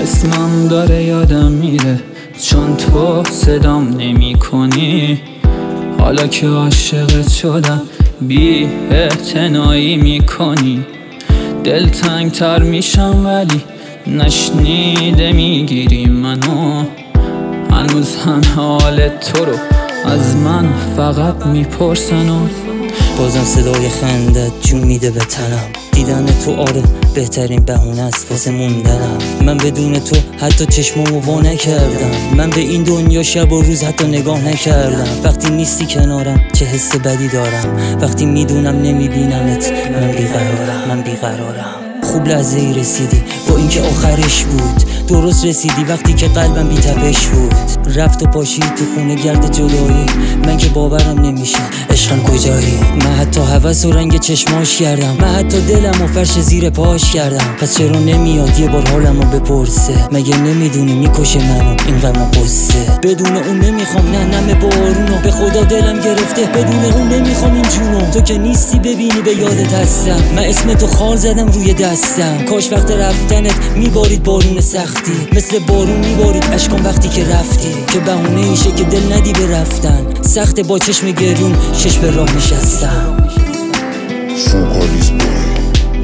اسمم داره یادم میره چون تو صدام نمی کنی. حالا که عاشقت شدم بی اعتنایی میکنی. دلتنگ تر میشم ولی نشنیده میگیری منو. هنوز هم حال تو رو از من فقط میپرسن و بازم صدای خندت جون میده به تنم. دیدن تو آره بهترین بهونه است واسه موندنم. من بدون تو حتی چشمامو وا نکردم. من به این دنیا شب و روز حتی نگاه نکردم. وقتی نیستی کنارم چه حس بدی دارم. وقتی میدونم نمیبینمت من بیقرارم. خوب لحظه ای رسیدی با اینکه آخرش بود. درست رسیدی وقتی که قلبم بی تپش بود. رفت و پاشید تو خونه گرد جدایی. من که باورم نمیشه عشقم کجایی. من حتی هوس و رنگ چشماش کردم. من حتی دلم و فرش زیر پاش کردم. پس چرا نمیاد یه بار حالمو بپرسه؟ مگه نمیدونی میکشه منو این غم و قصه؟ بدون اون نمیخوام نم بارونو. به خدا دلم گرفته بدون اون نمیخوام این جونو. تو که نیستی ببینی به یادت هستم. من اسم تو خال زدم روی دستم. کاش وقت رفتنت میبارید بارون سختی. مثل بارون میبارید اشکام وقتی که رفتی. که بهونه ایشه که دل ندی به رفتن. سخت با چشم گریون شش به راه نشستم. فوکالیز بای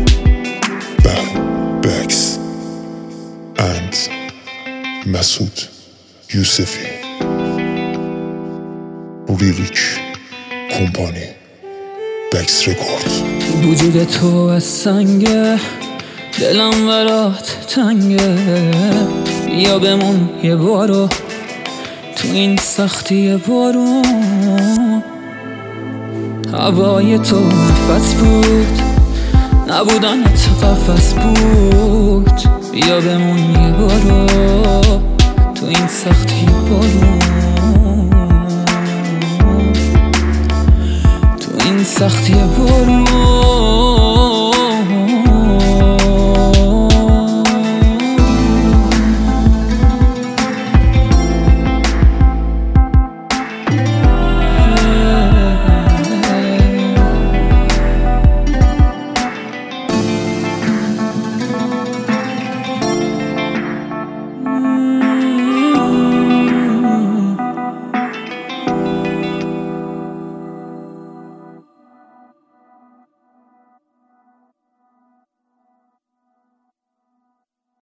بکس اند مسعود یوسفی. لیریک کمپانی بکس رکورد. وجود تو از سنگه دلم برات تنگه. بیا بمون یه بارو تو این سختی بارون. هوای تو نفس بود نبودنت قفس بود. بیا بمون یه بارو تو این سختی بارون. تو این سختی بارون.